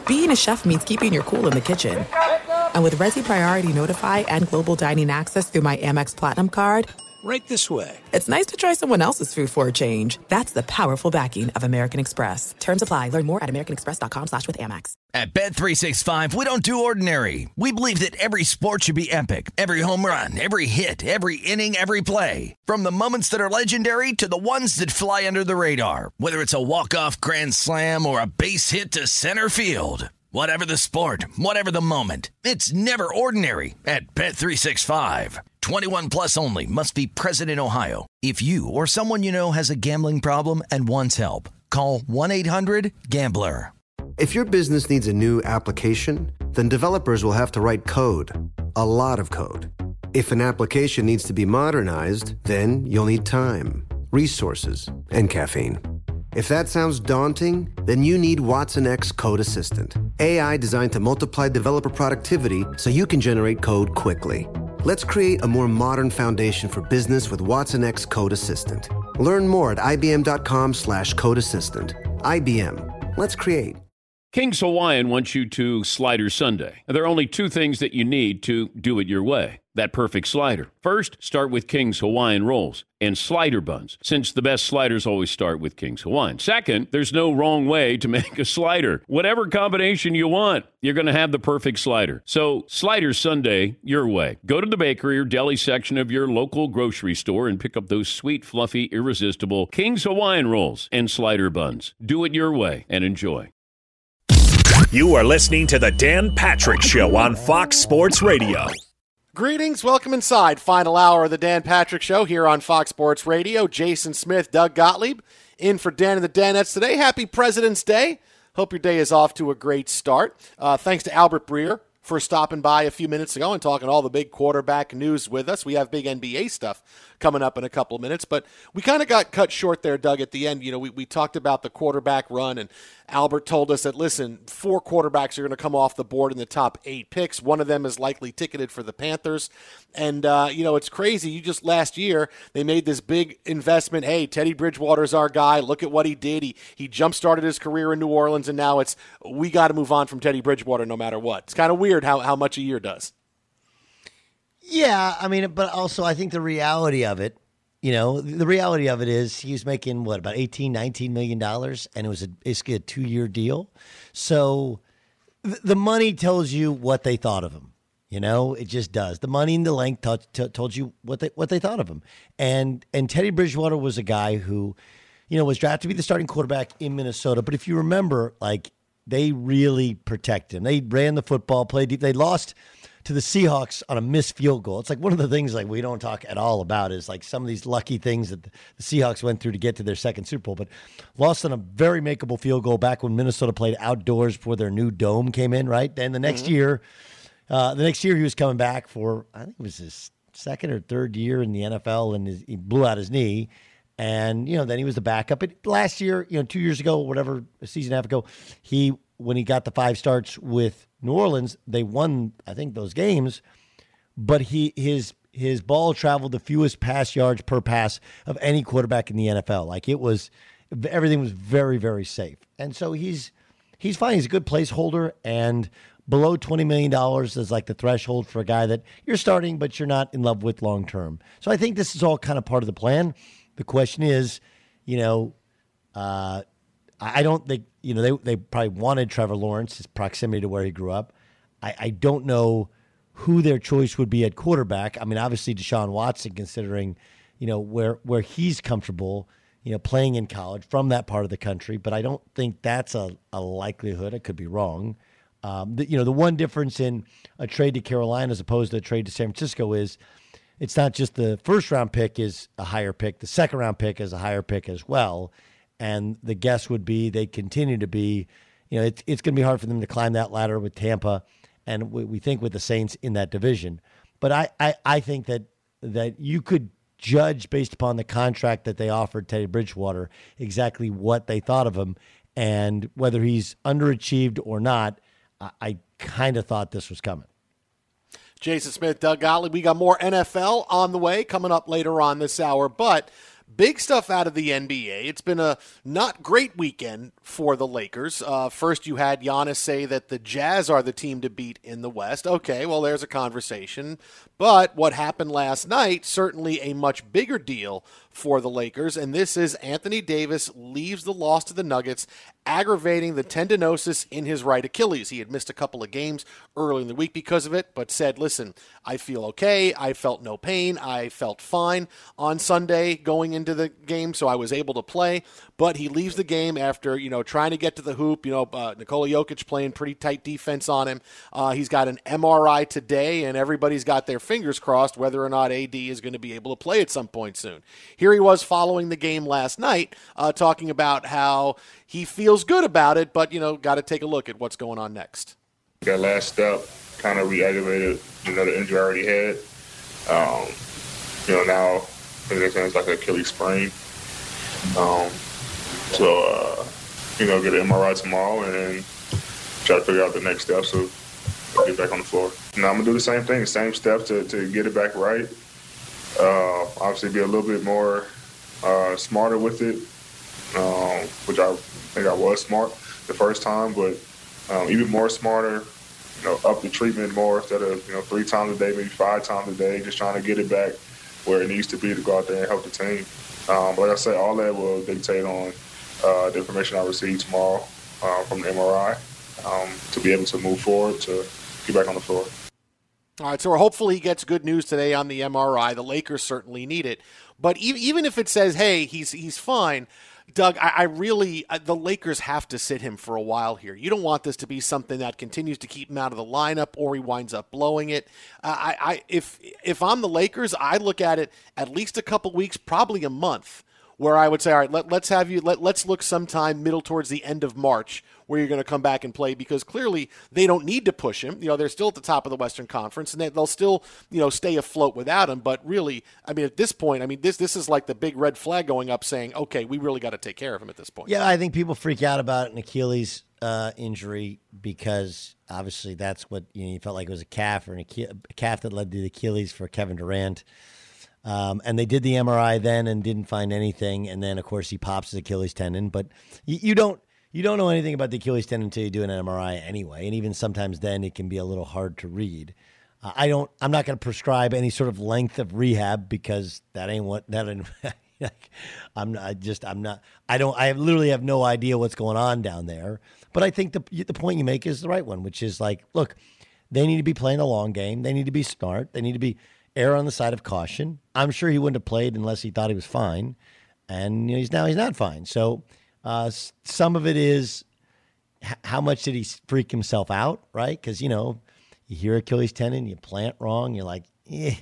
being a chef means keeping your cool in the kitchen. And with Resi Priority Notify and Global Dining Access through my Amex Platinum card, Right this way. it's nice to try someone else's food for a change. That's the powerful backing of American Express. Terms apply. Learn more at americanexpress.com/withAmex. At Bet365, we don't do ordinary. We believe that every sport should be epic. Every home run, every hit, every inning, every play. From the moments that are legendary to the ones that fly under the radar. Whether it's a walk-off grand slam or a base hit to center field. Whatever the sport, whatever the moment, it's never ordinary at Bet365. 21 plus only. Must be present in Ohio. If you or someone you know has a gambling problem and wants help, call 1-800-GAMBLER. If your business needs a new application, then developers will have to write code. A lot of code. If an application needs to be modernized, then you'll need time, resources, and caffeine. If that sounds daunting, then you need Watson X Code Assistant. AI designed to multiply developer productivity so you can generate code quickly. Let's create a more modern foundation for business with Watson X Code Assistant. Learn more at ibm.com/code assistant. IBM. Let's create. King's Hawaiian wants you to Slider Sunday. There are only two things that you need to do it your way. That perfect slider. First, start with King's Hawaiian rolls and slider buns, since the best sliders always start with King's Hawaiian. Second, there's no wrong way to make a slider. Whatever combination you want, you're going to have the perfect slider. So, Slider Sunday your way. Go to the bakery or deli section of your local grocery store and pick up those sweet, fluffy, irresistible King's Hawaiian rolls and slider buns. Do it your way and enjoy. You are listening to The Dan Patrick Show on Fox Sports Radio. Greetings, welcome inside. Final hour of The Dan Patrick Show here on Fox Sports Radio. Jason Smith, Doug Gottlieb, in for Dan and the Danettes today. Happy President's Day. Hope your day is off to a great start. Thanks to Albert Breer for stopping by a few minutes ago and talking all the big quarterback news with us. We have big NBA stuff coming up in a couple of minutes, but we kind of got cut short there, Doug, at the end. You know, we talked about the quarterback run, and Albert told us that, listen, 4 quarterbacks are going to come off the board in the top 8 picks. One of them is likely ticketed for the Panthers. And, you know, it's crazy. You just last year, they made this big investment. Hey, Teddy Bridgewater's our guy. Look at what he did. He jump-started his career in New Orleans, and now it's we got to move on from Teddy Bridgewater no matter what. It's kind of weird how much a year does. Yeah, I mean, but also I think the reality of it, you know, the reality of it is he was making, about $18-19 million, and it was basically a 2-year deal. So the money tells you what they thought of him. You know, it just does. The money and the length told you what they thought of him. And Teddy Bridgewater was a guy who, you know, was drafted to be the starting quarterback in Minnesota. But if you remember, like, they really protected him. They ran the football, played deep. They lost to the Seahawks on a missed field goal. It's like one of the things like we don't talk at all about is like some of these lucky things that the Seahawks went through to get to their second Super Bowl, but lost on a very makeable field goal back when Minnesota played outdoors before their new dome came in, right? Then the next year he was coming back for, I think it was his second or third year in the NFL, and he blew out his knee. And, you know, then he was the backup. But last year, you know, 2 years ago, whatever, a season and a half ago, when he got the 5 starts with New Orleans, they won, I think, those games. But his ball traveled the fewest pass yards per pass of any quarterback in the NFL. Like, everything was very, very safe. And so he's fine. He's a good placeholder, and below $20 million is like the threshold for a guy that you're starting, but you're not in love with long term. So I think this is all kind of part of the plan. The question is, you know, I don't think, you know, they probably wanted Trevor Lawrence, his proximity to where he grew up. I don't know who their choice would be at quarterback. I mean, obviously Deshaun Watson, considering, you know, where he's comfortable, you know, playing in college from that part of the country. But I don't think that's a likelihood. I could be wrong. The one difference in a trade to Carolina as opposed to a trade to San Francisco is it's not just the first-round pick is a higher pick. The second-round pick is a higher pick as well. And the guess would be they continue to be, you know, it's going to be hard for them to climb that ladder with Tampa, and we think with the Saints in that division. But I think that you could judge based upon the contract that they offered Teddy Bridgewater exactly what they thought of him, and whether he's underachieved or not. I kind of thought this was coming. Jason Smith, Doug Gottlieb. We got more NFL on the way coming up later on this hour, but Big stuff out of the NBA. It's been a not great weekend for the Lakers. First, you had Giannis say that the Jazz are the team to beat in the West. Okay, well, there's a conversation. But what happened last night, certainly a much bigger deal for the Lakers, and this is Anthony Davis leaves the loss to the Nuggets, aggravating the tendinosis in his right Achilles. He had missed a couple of games early in the week because of it, but said, listen, I feel okay. I felt no pain. I felt fine on Sunday going into the game, so I was able to play. But he leaves the game after, trying to get to the hoop. Nikola Jokic playing pretty tight defense on him. He's got an MRI today, and everybody's got their fingers crossed whether or not AD is going to be able to play at some point soon. Here he was following the game last night, talking about how he feels good about it, but, got to take a look at what's going on next. That last step kind of re-aggravated, the injury I already had. Now it's like an Achilles sprain. Get an MRI tomorrow and then try to figure out the next steps to get back on the floor. Now I'm going to do the same thing, the same steps to get it back right. Obviously be a little bit more smarter with it, which I think I was smart the first time, but even more smarter, up the treatment more instead of, 3 times a day, maybe 5 times a day, just trying to get it back where it needs to be to go out there and help the team. But like I said, all that will dictate on the information I receive tomorrow from the MRI to be able to move forward to get back on the floor. All right, so hopefully he gets good news today on the MRI. The Lakers certainly need it. But even if it says, hey, he's fine, Doug, the Lakers have to sit him for a while here. You don't want this to be something that continues to keep him out of the lineup or he winds up blowing it. If I'm the Lakers, I look at it at least a couple weeks, probably a month, where I would say, all right, let's look sometime middle towards the end of March where you're going to come back and play, because clearly they don't need to push him. They're still at the top of the Western Conference, and they'll still, stay afloat without him. But really, at this point, this is like the big red flag going up saying, okay, we really got to take care of him at this point. Yeah, I think people freak out about an Achilles injury because obviously that's what, you felt like it was a calf or a calf that led to the Achilles for Kevin Durant. And they did the MRI then and didn't find anything. And then, of course, he pops his Achilles tendon. But you don't know anything about the Achilles tendon until you do an MRI anyway. And even sometimes then it can be a little hard to read. I'm not going to prescribe any sort of length of rehab because I literally have no idea what's going on down there. But I think the point you make is the right one, which is like, look, they need to be playing the long game. They need to be smart. They need to be err on the side of caution. I'm sure he wouldn't have played unless he thought he was fine. And he's not fine. So some of it is how much did he freak himself out, right? Because, you hear Achilles tendon, you plant wrong, you're like, eh.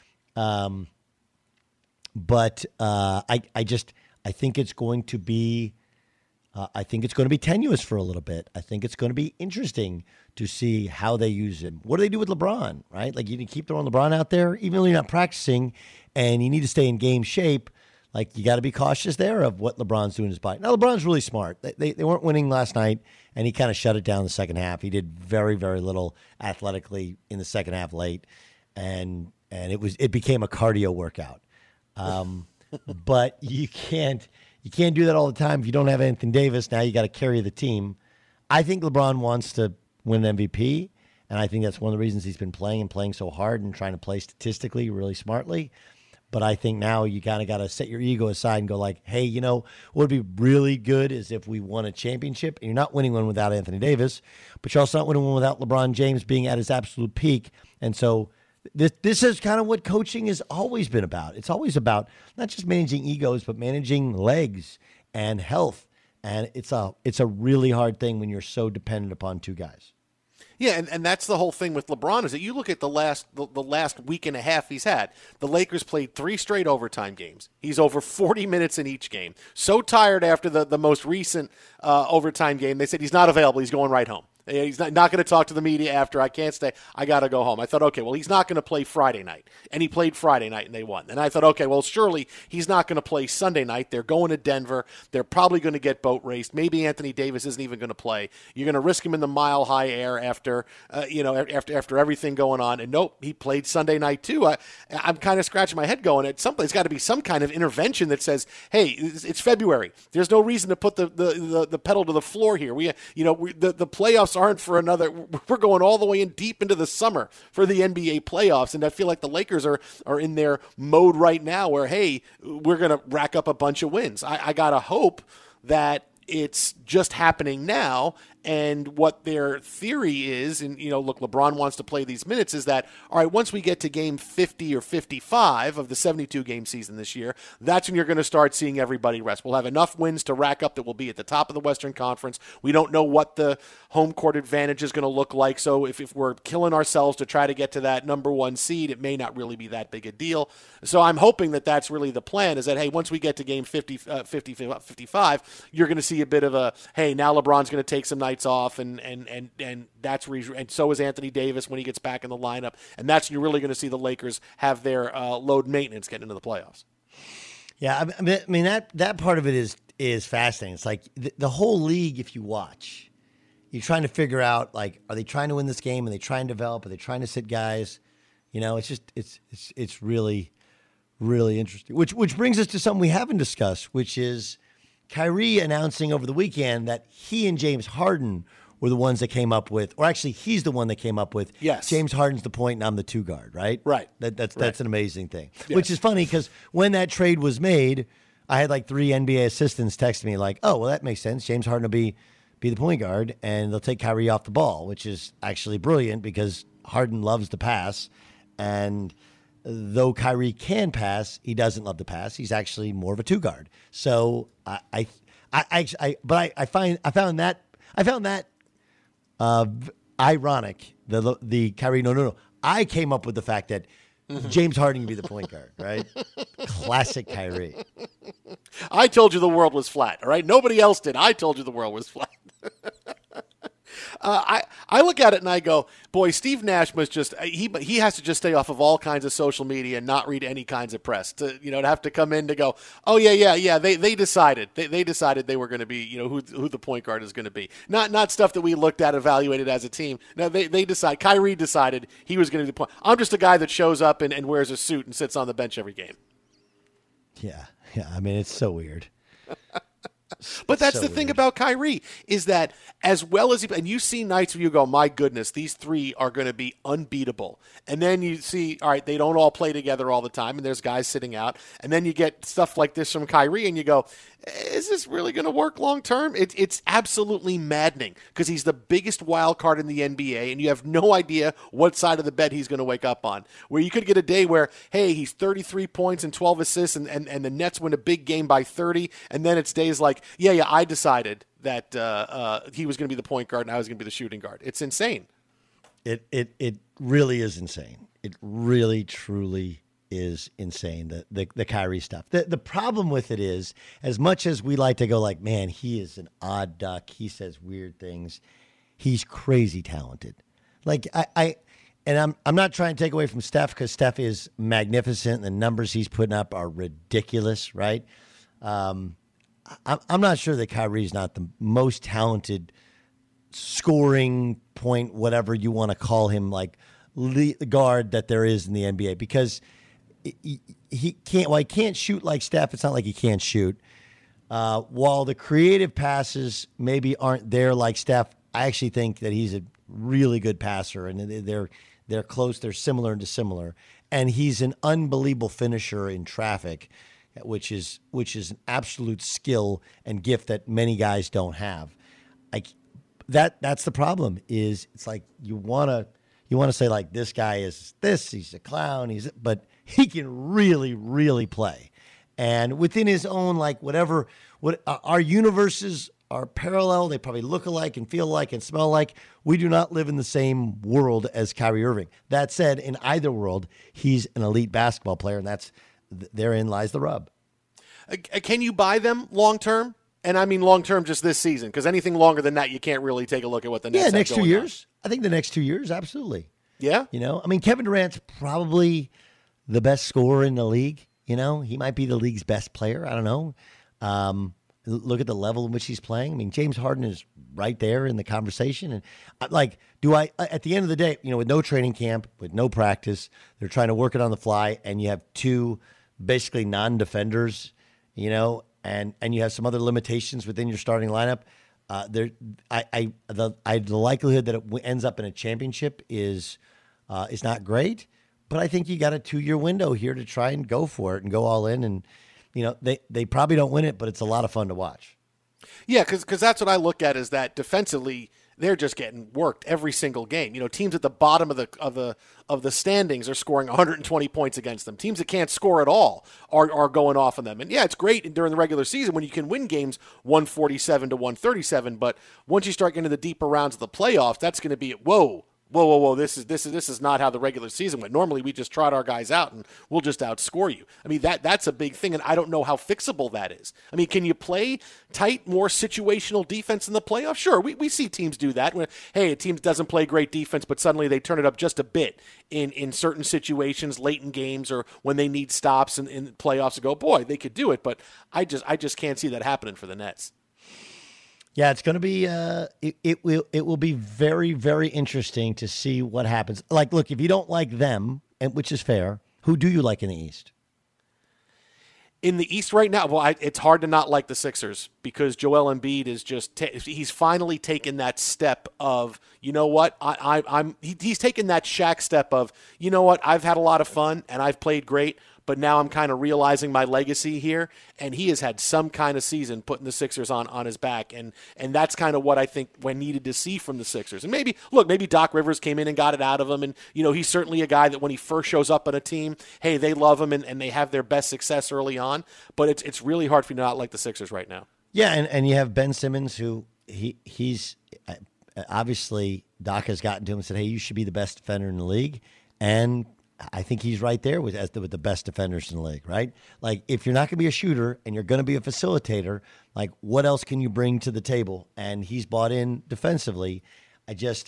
But I think it's going to be tenuous for a little bit. I think it's going to be interesting to see how they use him. What do they do with LeBron, right? Like, you can keep throwing LeBron out there, even though you're not practicing and you need to stay in game shape. Like, you got to be cautious there of what LeBron's doing in his body. Now, LeBron's really smart. They weren't winning last night, and he kind of shut it down in the second half. He did very, very little athletically in the second half late, and it became a cardio workout. But you can't do that all the time if you don't have Anthony Davis. Now you got to carry the team. I think LeBron wants to win an MVP, and I think that's one of the reasons he's been playing so hard and trying to play statistically really smartly. But I think now you kind of got to set your ego aside and go like, hey, what would be really good is if we won a championship, and you're not winning one without Anthony Davis, but you're also not winning one without LeBron James being at his absolute peak. And so this is kind of what coaching has always been about. It's always about not just managing egos, but managing legs and health. And it's a really hard thing when you're so dependent upon two guys. Yeah, and that's the whole thing with LeBron is that you look at the last week and a half he's had. The Lakers played 3 straight overtime games. He's over 40 minutes in each game. So tired after the most recent overtime game, they said he's not available. He's going right home. He's not going to talk to the media after. I can't stay. I got to go home. I thought, okay, well, he's not going to play Friday night. And he played Friday night, and they won. And I thought, okay, well, surely he's not going to play Sunday night. They're going to Denver. They're probably going to get boat raced. Maybe Anthony Davis isn't even going to play. You're going to risk him in the mile-high air after everything going on. And nope, he played Sunday night too. I'm kind of scratching my head going, at some place, there's got to be some kind of intervention that says, hey, it's February. There's no reason to put the pedal to the floor here. The playoffs aren't for another. We're going all the way in deep into the summer for the NBA playoffs, and I feel like the Lakers are in their mode right now where, hey, we're going to rack up a bunch of wins. I gotta hope that it's just happening now. And what their theory is, and, look, LeBron wants to play these minutes, is that, all right, once we get to game 50 or 55 of the 72-game season this year, that's when you're going to start seeing everybody rest. We'll have enough wins to rack up that we'll be at the top of the Western Conference. We don't know what the home court advantage is going to look like, so if we're killing ourselves to try to get to that number one seed, it may not really be that big a deal. So I'm hoping that that's really the plan, is that, hey, once we get to game 50, 55, you're going to see a bit of a, hey, now LeBron's going to take some nights off, and that's where and so is Anthony Davis when he gets back in the lineup, and that's when you're really going to see the Lakers have their load maintenance getting into the playoffs. Yeah, I mean that part of it is fascinating. It's like the whole league. If you watch, you're trying to figure out, like, are they trying to win this game? Are they trying to develop? Are they trying to sit guys? It's just it's really, really interesting. Which brings us to something we haven't discussed, which is Kyrie announcing over the weekend that he and James Harden were the ones that came up with, or actually he's the one that came up with, yes, James Harden's the point and I'm the two guard, right? Right. That's an amazing thing. Yes. Which is funny because when that trade was made, I had like 3 NBA assistants text me like, oh, well, that makes sense. James Harden will be the point guard and they'll take Kyrie off the ball, which is actually brilliant because Harden loves to pass. And though Kyrie can pass, he doesn't love to pass. He's actually more of a two guard. So I found that ironic. The Kyrie, no. I came up with the fact that James Harden can be the point guard, right? Classic Kyrie. I told you the world was flat, all right? Nobody else did. I told you the world was flat. I look at it and I go, boy, Steve Nash must just he has to just stay off of all kinds of social media and not read any kinds of press to have to come in to go, oh yeah they decided they decided they were going to be who the point guard is going to be, not stuff that we looked at, evaluated as a team. No, they decide. Kyrie decided he was going to be the point. I'm just a guy that shows up and wears a suit and sits on the bench every game. Yeah. I mean, it's so weird. But that's the thing about Kyrie, is that as well as and you see nights where you go, my goodness, these 3 are going to be unbeatable. And then you see, all right, they don't all play together all the time, and there's guys sitting out. And then you get stuff like this from Kyrie, and you go, is this really going to work long term? It's absolutely maddening because he's the biggest wild card in the NBA, and you have no idea what side of the bed he's going to wake up on. Where you could get a day where, hey, he's 33 points and 12 assists, and the Nets win a big game by 30, and then it's days like, yeah, I decided that he was going to be the point guard and I was going to be the shooting guard. It's insane. It really is insane. It really, truly is insane, the Kyrie stuff. The problem with it is, as much as we like to go like, man, he is an odd duck, he says weird things, he's crazy talented. Like I'm not trying to take away from Steph because Steph is magnificent. The numbers he's putting up are ridiculous, right? I'm not sure that Kyrie's not the most talented scoring point, whatever you want to call him, like guard that there is in the NBA, because he can't shoot like Steph. It's not like he can't shoot. While the creative passes maybe aren't there like Steph, I actually think that he's a really good passer, and they're close. They're similar and dissimilar, and he's an unbelievable finisher in traffic, which is an absolute skill and gift that many guys don't have. That's the problem. Is it's like you want to say like, this guy is this, he's a clown, but he can really, really play, and within his own, like, what our universes are parallel. They probably look alike and feel alike and smell alike. We do not live in the same world as Kyrie Irving. That said, in either world, he's an elite basketball player, and therein lies the rub. Can you buy them long term? And I mean long-term just this season, because anything longer than that, you can't really take a look at what the Nets have next 2 going years. I think the next 2 years, absolutely. Yeah? I mean, Kevin Durant's probably the best scorer in the league. He might be the league's best player. I don't know. Look at the level in which he's playing. I mean, James Harden is right there in the conversation. And at the end of the day, with no training camp, with no practice, they're trying to work it on the fly, and you have two basically non-defenders, and you have some other limitations within your starting lineup. The likelihood that it ends up in a championship is not great, but I think you got a 2-year window here to try and go for it and go all in. And they probably don't win it, but it's a lot of fun to watch. Yeah, because that's what I look at, is that defensively they're just getting worked every single game. Teams at the bottom of the standings are scoring 120 points against them. Teams that can't score at all are going off on them. And yeah, it's great during the regular season when you can win games 147 to 137. But once you start getting to the deeper rounds of the playoffs, that's going to be whoa. This is not how the regular season went. Normally we just trot our guys out and we'll just outscore you. I mean, that's a big thing, and I don't know how fixable that is. I mean, can you play tight, more situational defense in the playoffs? Sure, we see teams do that. When, hey, a team doesn't play great defense, but suddenly they turn it up just a bit in certain situations, late in games, or when they need stops in playoffs to go, boy, they could do it. But I just can't see that happening for the Nets. Yeah, it's going to be it will be very, very interesting to see what happens. Like, look, if you don't like them, and which is fair, who do you like in the East? In the East right now, well, it's hard to not like the Sixers, because Joel Embiid is just he's finally taken that step of, you know what, he's taken that Shaq step of, you know what, I've had a lot of fun and I've played great, but now I'm kind of realizing my legacy here, and he has had some kind of season putting the Sixers on his back, and that's kind of what I think we needed to see from the Sixers. And maybe Doc Rivers came in and got it out of him, and he's certainly a guy that when he first shows up on a team, hey, they love him and they have their best success early on, but it's really hard for you to not like the Sixers right now. Yeah, and you have Ben Simmons, who he's obviously Doc has gotten to him and said, hey, you should be the best defender in the league, and I think he's right there with the best defenders in the league, right? Like, if you're not going to be a shooter and you're going to be a facilitator, like, what else can you bring to the table? And he's bought in defensively. I just,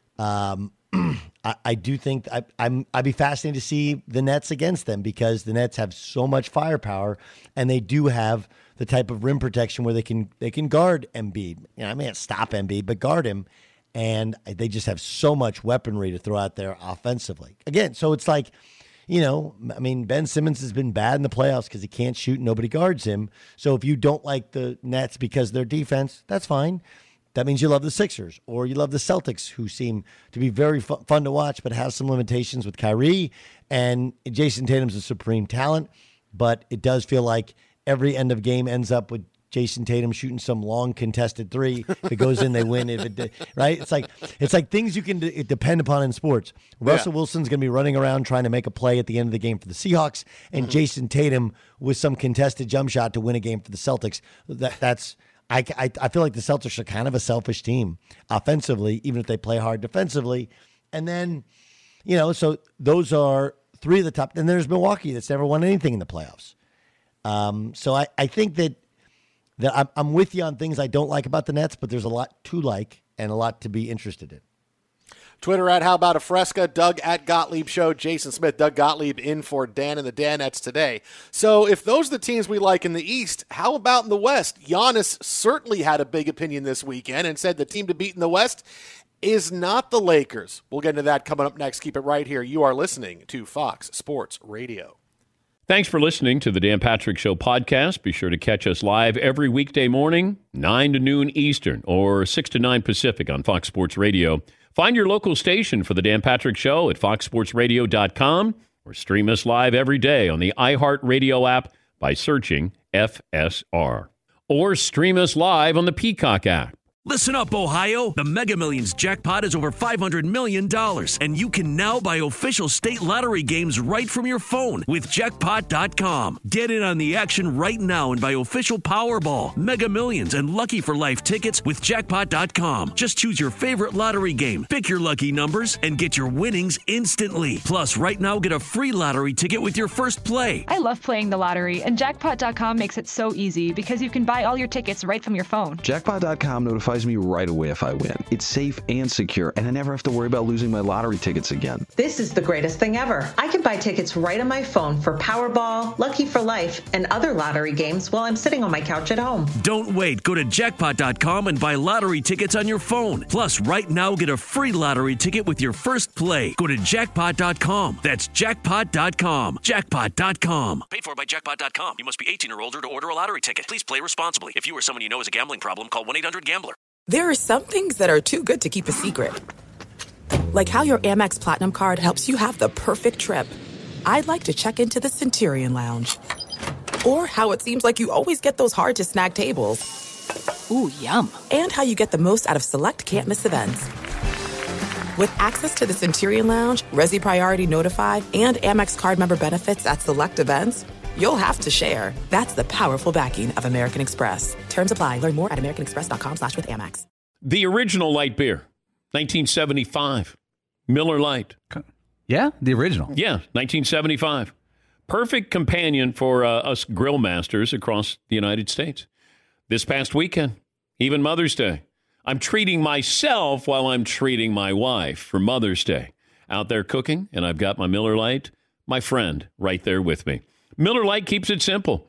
I do think I'd be fascinated to see the Nets against them, because the Nets have so much firepower, and they do have the type of rim protection where they can guard Embiid. I may not stop Embiid, but guard him. And they just have so much weaponry to throw out there offensively. Again, so it's like, Ben Simmons has been bad in the playoffs because he can't shoot and nobody guards him. So if you don't like the Nets because of their defense, that's fine. That means you love the Sixers, or you love the Celtics, who seem to be very fun to watch, but have some limitations with Kyrie. And Jason Tatum's a supreme talent, but it does feel like every end of game ends up with Jason Tatum shooting some long contested three. If it goes in, they win. Right? It's like things you can depend upon in sports. Russell Wilson's going to be running around trying to make a play at the end of the game for the Seahawks, and Jason Tatum with some contested jump shot to win a game for the Celtics. I feel like the Celtics are kind of a selfish team offensively, even if they play hard defensively. And then, so those are three of the top. And there's Milwaukee that's never won anything in the playoffs. So I think that I'm with you on things I don't like about the Nets, but there's a lot to like and a lot to be interested in. Twitter at How About a Fresca, Doug at Gottlieb Show, Jason Smith, Doug Gottlieb in for Dan and the Danettes today. So if those are the teams we like in the East, how about in the West? Giannis certainly had a big opinion this weekend and said the team to beat in the West is not the Lakers. We'll get into that coming up next. Keep it right here. You are listening to Fox Sports Radio. Thanks for listening to the Dan Patrick Show podcast. Be sure to catch us live every weekday morning, 9 to noon Eastern or 6 to 9 Pacific on Fox Sports Radio. Find your local station for the Dan Patrick Show at foxsportsradio.com, or stream us live every day on the iHeartRadio app by searching FSR. Or stream us live on the Peacock app. Listen up, Ohio. The Mega Millions jackpot is over $500 million, and you can now buy official state lottery games right from your phone with Jackpot.com. Get in on the action right now and buy official Powerball, Mega Millions, and Lucky for Life tickets with Jackpot.com. Just choose your favorite lottery game, pick your lucky numbers, and get your winnings instantly. Plus, right now, get a free lottery ticket with your first play. I love playing the lottery, and Jackpot.com makes it so easy because you can buy all your tickets right from your phone. Jackpot.com notifies me right away if I win. It's safe and secure, and I never have to worry about losing my lottery tickets again. This is the greatest thing ever. I can buy tickets right on my phone for Powerball, Lucky for Life, and other lottery games while I'm sitting on my couch at home. Don't wait. Go to Jackpot.com and buy lottery tickets on your phone. Plus, right now, get a free lottery ticket with your first play. Go to Jackpot.com. That's Jackpot.com. Jackpot.com. Paid for by Jackpot.com. You must be 18 or older to order a lottery ticket. Please play responsibly. If you or someone you know has a gambling problem, call 1-800-GAMBLER. There are some things that are too good to keep a secret. Like how your Amex Platinum card helps you have the perfect trip. I'd like to check into the Centurion Lounge. Or how it seems like you always get those hard-to-snag tables. Ooh, yum. And how you get the most out of select can't-miss events. With access to the Centurion Lounge, Resi Priority Notified, and Amex card member benefits at select events, you'll have to share. That's the powerful backing of American Express. Terms apply. Learn more at americanexpress.com/withAmex. The original light beer, 1975. Miller Lite. Yeah, the original. Yeah, 1975. Perfect companion for us grill masters across the United States. This past weekend, even Mother's Day, I'm treating myself while I'm treating my wife for Mother's Day. Out there cooking, and I've got my Miller Lite, my friend, right there with me. Miller Lite keeps it simple.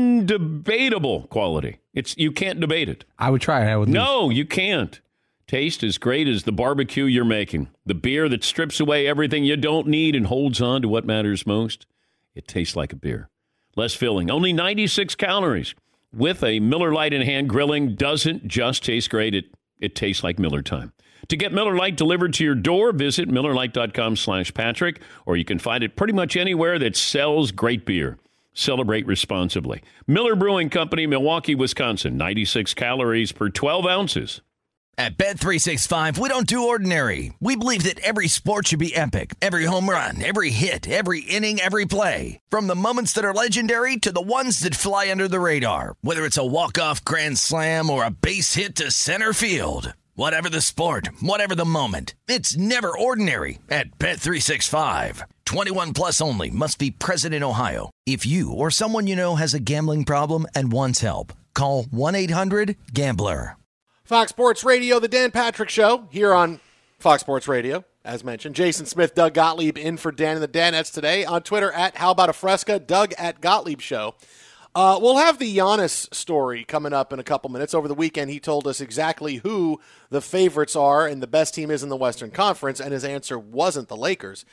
Undebatable quality. You can't debate it. I would try it. No, you can't. Taste as great as the barbecue you're making. The beer that strips away everything you don't need and holds on to what matters most. It tastes like a beer. Less filling. Only 96 calories. With a Miller Lite in hand, grilling doesn't just taste great. It tastes like Miller time. To get Miller Lite delivered to your door, visit MillerLite.com/Patrick, or you can find it pretty much anywhere that sells great beer. Celebrate responsibly. Miller Brewing Company, Milwaukee, Wisconsin. 96 calories per 12 ounces. At Bet365, we don't do ordinary. We believe that every sport should be epic. Every home run, every hit, every inning, every play. From the moments that are legendary to the ones that fly under the radar. Whether it's a walk-off grand slam or a base hit to center field. Whatever the sport, whatever the moment, it's never ordinary at Bet365. 21 plus only. Must be present in Ohio. If you or someone you know has a gambling problem and wants help, call 1-800-GAMBLER. Fox Sports Radio, the Dan Patrick Show, here on Fox Sports Radio. As mentioned, Jason Smith, Doug Gottlieb in for Dan and the Danettes today. On Twitter at How About a Fresca, Doug at Gottlieb Show. We'll have the Giannis story coming up in a couple minutes. Over the weekend, he told us exactly who the favorites are and the best team is in the Western Conference, and his answer wasn't the Lakers.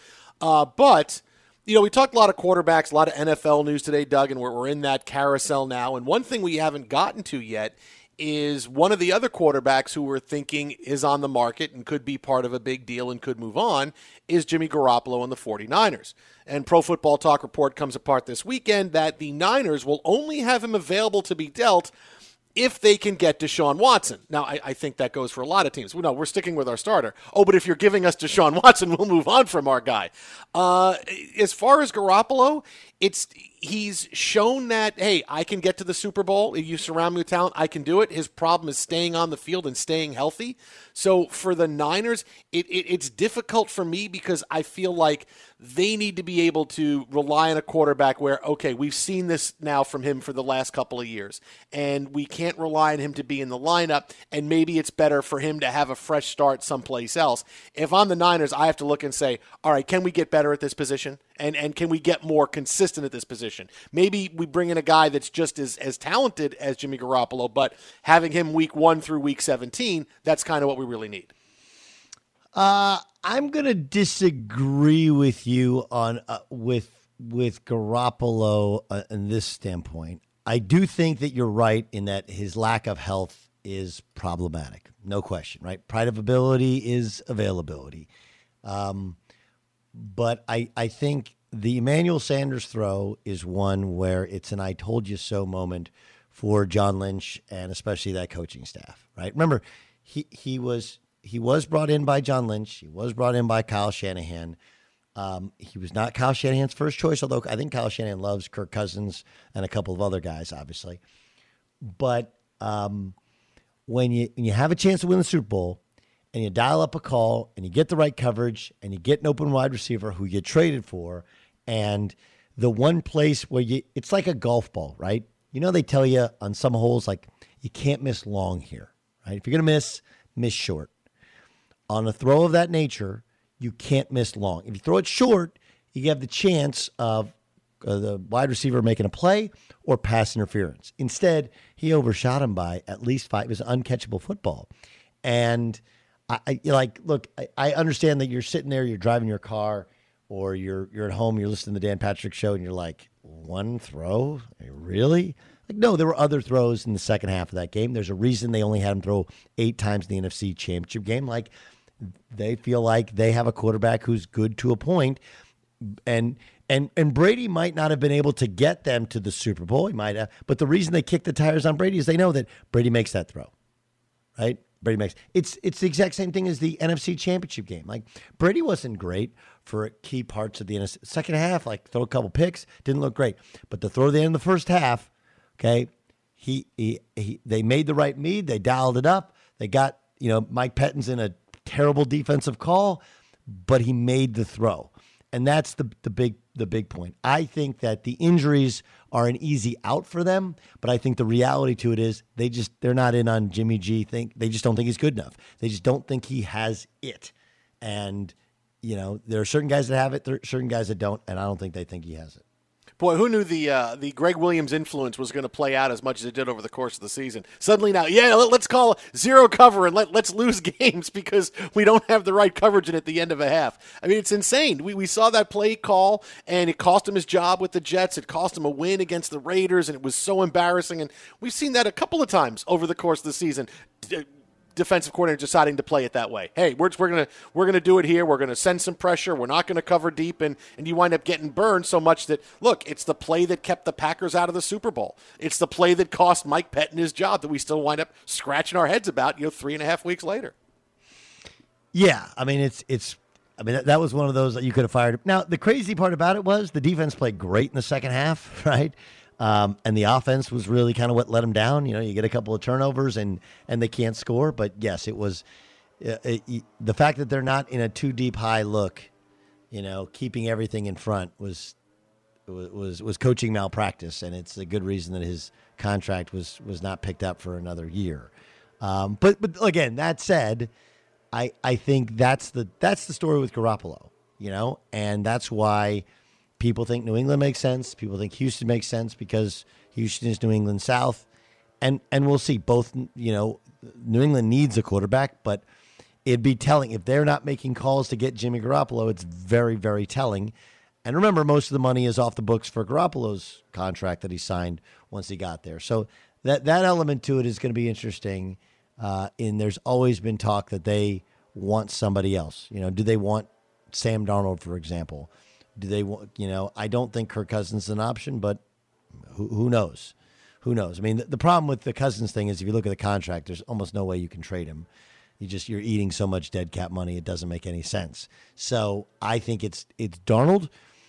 But, you know, we talked a lot of quarterbacks, a lot of NFL news today, Doug, and we're in that carousel now. And one thing we haven't gotten to yet is one of the other quarterbacks who we're thinking is on the market and could be part of a big deal and could move on is Jimmy Garoppolo and the 49ers. And Pro Football Talk report comes apart this weekend that the Niners will only have him available to be dealt if they can get Deshaun Watson. Now, I think that goes for a lot of teams. No, we're sticking with our starter. Oh, but if you're giving us Deshaun Watson, we'll move on from our guy. As far as Garoppolo, he's shown that, hey, I can get to the Super Bowl. If you surround me with talent, I can do it. His problem is staying on the field and staying healthy. So for the Niners, it's difficult for me because I feel like they need to be able to rely on a quarterback where, okay, we've seen this now from him for the last couple of years, and we can't rely on him to be in the lineup, and maybe it's better for him to have a fresh start someplace else. If I'm the Niners, I have to look and say, all right, can we get better at this position? And can we get more consistent at this position? Maybe we bring in a guy that's just as talented as Jimmy Garoppolo, but having him week 1 through week 17, that's kind of what we really need. I'm going to disagree with you on with Garoppolo in this standpoint. I do think that you're right in that his lack of health is problematic. No question, right? Pride of ability is availability. But I think the Emmanuel Sanders throw is one where it's an I told you so moment for John Lynch and especially that coaching staff, right? Remember, he was brought in by John Lynch. He was brought in by Kyle Shanahan. He was not Kyle Shanahan's first choice, although I think Kyle Shanahan loves Kirk Cousins and a couple of other guys, obviously. But when you have a chance to win the Super Bowl and you dial up a call and you get the right coverage and you get an open wide receiver who you traded for, and the one place where it's like a golf ball, right? You know, they tell you on some holes, like, you can't miss long here, right? If you're going to miss short. On a throw of that nature, you can't miss long. If you throw it short, you have the chance of the wide receiver making a play or pass interference. Instead, he overshot him by at least 5. It was an uncatchable football. And I understand that you're sitting there, you're driving your car, or you're at home, you're listening to the Dan Patrick Show, and you're like, one throw? Really? Like, no, there were other throws in the second half of that game. There's a reason they only had him throw 8 times in the NFC Championship game. Like, they feel like they have a quarterback who's good to a point. And Brady might not have been able to get them to the Super Bowl. He might have. But the reason they kick the tires on Brady is they know that Brady makes that throw, right? Brady makes it's the exact same thing as the NFC Championship game. Like, Brady wasn't great for key parts of the NFC. Second half, like, throw a couple picks, didn't look great. But the throw at the end of the first half, okay, they made the right read. They dialed it up. They got, Mike Pettine's in a terrible defensive call, but he made the throw. And that's the big point. I think that the injuries are an easy out for them, but I think the reality to it is they're not in on Jimmy G. They just don't think he's good enough. They just don't think he has it. And, there are certain guys that have it, there are certain guys that don't, and I don't think they think he has it. Boy, who knew the Greg Williams influence was going to play out as much as it did over the course of the season? Suddenly now, let's call zero cover and let's lose games because we don't have the right coverage in at the end of a half. I mean, it's insane. We saw that play call, and it cost him his job with the Jets. It cost him a win against the Raiders, and it was so embarrassing. And we've seen that a couple of times over the course of the season. Defensive coordinator deciding to play it that way. Hey, we're gonna do it here. We're gonna send some pressure. We're not gonna cover deep, and you wind up getting burned so much that, look, it's the play that kept the Packers out of the Super Bowl. It's the play that cost Mike Pettine his job that we still wind up scratching our heads about 3.5 weeks later. Yeah, I mean that was one of those that you could have fired. Now the crazy part about it was the defense played great in the second half, right? And the offense was really kind of what let them down. You get a couple of turnovers and they can't score. But yes, it was the fact that they're not in a too deep high look, keeping everything in front was coaching malpractice. And it's a good reason that his contract was not picked up for another year. But again, that said, I think that's the story with Garoppolo, and that's why people think New England makes sense. People think Houston makes sense because Houston is New England South. And we'll see. Both, New England needs a quarterback, but it'd be telling. If they're not making calls to get Jimmy Garoppolo, it's very, very telling. And remember, most of the money is off the books for Garoppolo's contract that he signed once he got there. So that element to it is going to be interesting. And there's always been talk that they want somebody else. Do they want Sam Darnold, for example? Do they want, I don't think Kirk Cousins is an option, but who knows? Who knows? I mean, the problem with the Cousins thing is if you look at the contract, there's almost no way you can trade him. You're eating so much dead cap money, it doesn't make any sense. So I think it's Darnold.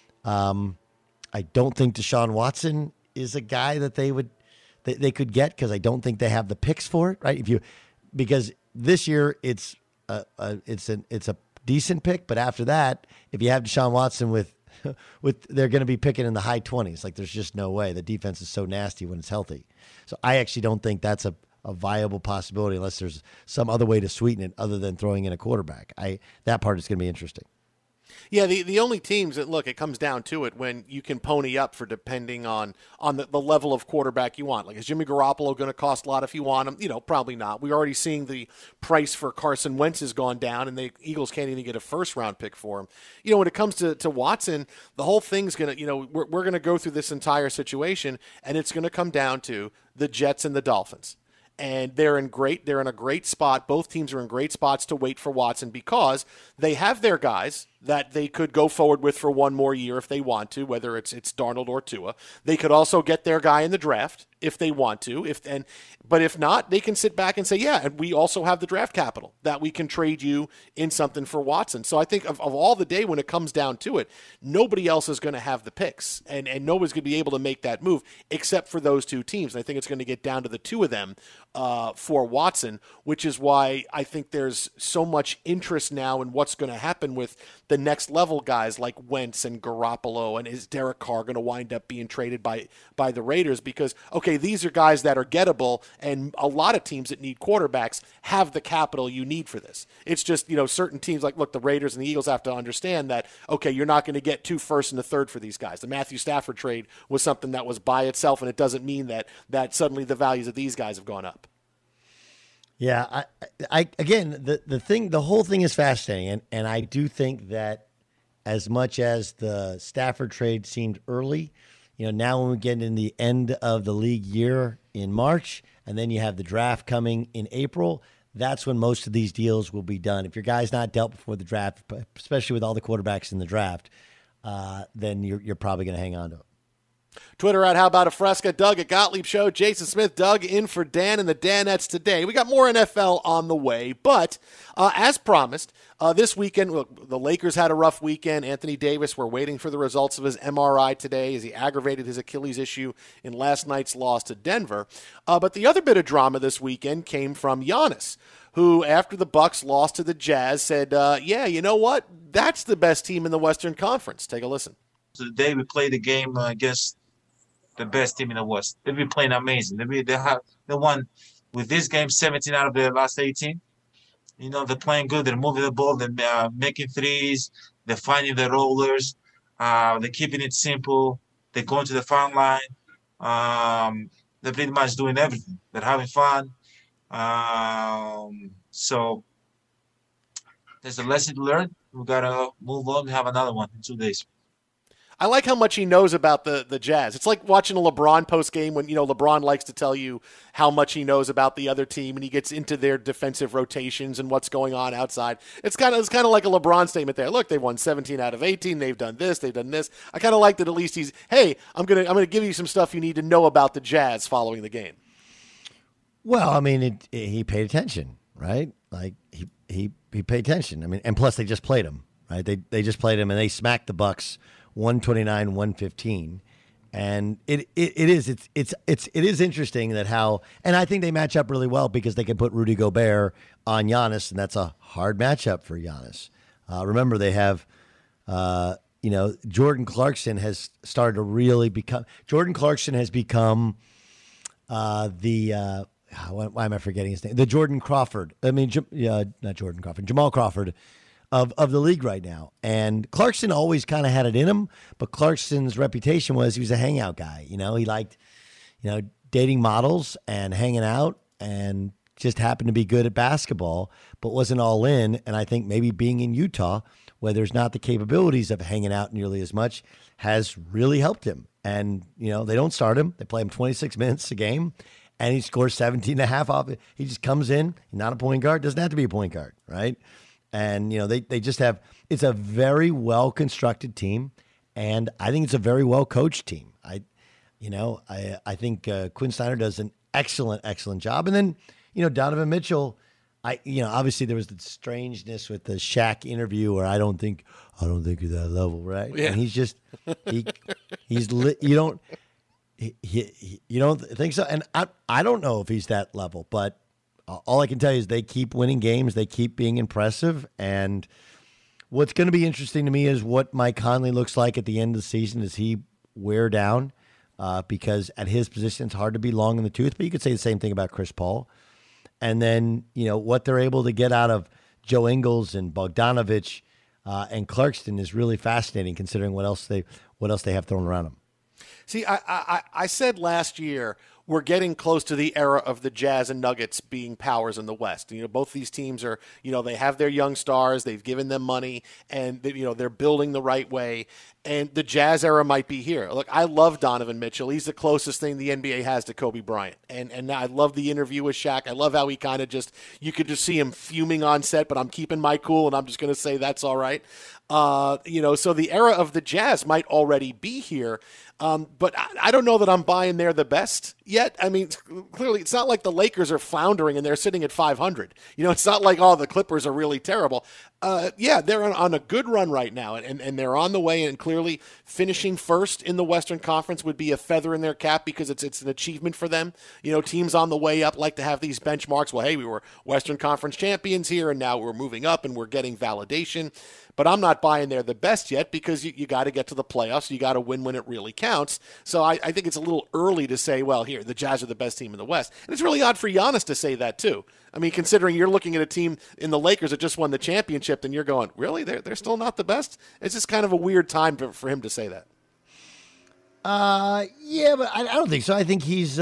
I don't think Deshaun Watson is a guy that they could get because I don't think they have the picks for it, right? Because this year it's a decent pick, but after that, if you have Deshaun Watson with they're going to be picking in the high 20s. Like, there's just no way. The defense is so nasty when it's healthy. So I actually don't think that's a viable possibility unless there's some other way to sweeten it other than throwing in a quarterback. That part is going to be interesting. Yeah, the only teams that, look, it comes down to it when you can pony up for depending on the level of quarterback you want. Like, is Jimmy Garoppolo going to cost a lot if you want him? Probably not. We're already seeing the price for Carson Wentz has gone down, and the Eagles can't even get a first-round pick for him. When it comes to Watson, the whole thing's going to, we're going to go through this entire situation, and it's going to come down to the Jets and the Dolphins. And they're in a great spot. Both teams are in great spots to wait for Watson because they have their guys. that they could go forward with for one more year if they want to, whether it's Darnold or Tua. They could also get their guy in the draft if they want to. But if not, they can sit back and say, yeah, and we also have the draft capital that we can trade you in something for Watson. So I think of all the day when it comes down to it, nobody else is going to have the picks, and nobody's going to be able to make that move except for those two teams. And I think it's going to get down to the two of them for Watson, which is why I think there's so much interest now in what's going to happen with the next level guys like Wentz and Garoppolo, and is Derek Carr going to wind up being traded by the Raiders? Because, okay, these are guys that are gettable, and a lot of teams that need quarterbacks have the capital you need for this. It's just, certain teams like, look, the Raiders and the Eagles have to understand that, okay, you're not going to get 2 firsts and a third for these guys. The Matthew Stafford trade was something that was by itself, and it doesn't mean that suddenly the values of these guys have gone up. Yeah, I again, the whole thing is fascinating, and I do think that as much as the Stafford trade seemed early, now when we get in the end of the league year in March, and then you have the draft coming in April, that's when most of these deals will be done. If your guy's not dealt before the draft, especially with all the quarterbacks in the draft, then you're probably going to hang on to it. Twitter at How About a Fresca, Doug at Gottlieb Show, Jason Smith, Doug in for Dan and the Danettes today. We got more NFL on the way, but as promised, this weekend, look, the Lakers had a rough weekend. Anthony Davis, we're waiting for the results of his MRI today as he aggravated his Achilles issue in last night's loss to Denver. But the other bit of drama this weekend came from Giannis, who, after the Bucks lost to the Jazz, said, yeah, you know what? That's the best team in the Western Conference. Take a listen. So today we played the game against the best team in the West. They've been playing amazing. They won with this game 17 out of their last 18. They're playing good. They're moving the ball. They're making threes. They're finding the rollers. They're keeping it simple. They're going to the foul line. They're pretty much doing everything. They're having fun. So there's a lesson to learn. We've got to move on and have another one in 2 days. I like how much he knows about the Jazz. It's like watching a LeBron post-game when, LeBron likes to tell you how much he knows about the other team, and he gets into their defensive rotations and what's going on outside. It's kind of like a LeBron statement there. Look, they've won 17 out of 18. They've done this. They've done this. I kind of like that at least he's, hey, I'm gonna give you some stuff you need to know about the Jazz following the game. Well, I mean, he paid attention, right? Like he paid attention. I mean, and plus they just played him, right? They just played him and they smacked the Bucks 129-115, and it is interesting that how, and I think they match up really well because they can put Rudy Gobert on Giannis, and that's a hard matchup for Giannis. Remember, they have Jordan Clarkson has started to really become. Jordan Clarkson has become why am I forgetting his name? The Jordan Crawford. I mean, not Jordan Crawford. Jamal Crawford. Of the league right now. And Clarkson always kind of had it in him, but Clarkson's reputation was he was a hangout guy. He liked, dating models and hanging out and just happened to be good at basketball, but wasn't all in. And I think maybe being in Utah, where there's not the capabilities of hanging out nearly as much, has really helped him. And, they don't start him. They play him 26 minutes a game, and he scores 17.5 off it. He just comes in, not a point guard, doesn't have to be a point guard, right? And, they just have – it's a very well-constructed team, and I think it's a very well-coached team. I think Quinn Snyder does an excellent job. And then, Donovan Mitchell, obviously there was the strangeness with the Shaq interview where I don't think he's that level, right? Yeah. And he's just you don't think so? And I don't know if he's that level, but all I can tell you is they keep winning games. They keep being impressive. And what's going to be interesting to me is what Mike Conley looks like at the end of the season. Does he wear down? Because at his position, it's hard to be long in the tooth. But you could say the same thing about Chris Paul. And then, what they're able to get out of Joe Ingles and Bogdanovich and Clarkson is really fascinating considering what else they have thrown around them. See, I said last year we're getting close to the era of the Jazz and Nuggets being powers in the West. Both these teams are, they have their young stars. They've given them money, and they're building the right way. And the Jazz era might be here. Look, I love Donovan Mitchell. He's the closest thing the NBA has to Kobe Bryant. And I love the interview with Shaq. I love how he kind of you could just see him fuming on set, but I'm keeping my cool, and I'm just going to say that's all right. So the era of the Jazz might already be here. But I don't know that I'm buying they're the best yet. I mean, clearly it's not like the Lakers are floundering and they're sitting at 500. It's not like, the Clippers are really terrible. They're on a good run right now, and they're on the way, and clearly finishing first in the Western Conference would be a feather in their cap because it's an achievement for them. Teams on the way up like to have these benchmarks. Well, hey, we were Western Conference champions here, and now we're moving up and we're getting validation. But I'm not buying they're the best yet because you got to get to the playoffs. You got to win when it really counts. So I think it's a little early to say, well, here, the Jazz are the best team in the West. And it's really odd for Giannis to say that, too. I mean, considering you're looking at a team in the Lakers that just won the championship, and you're going, really? They're still not the best? It's just kind of a weird time for him to say that. Yeah, but I don't think so. I think he's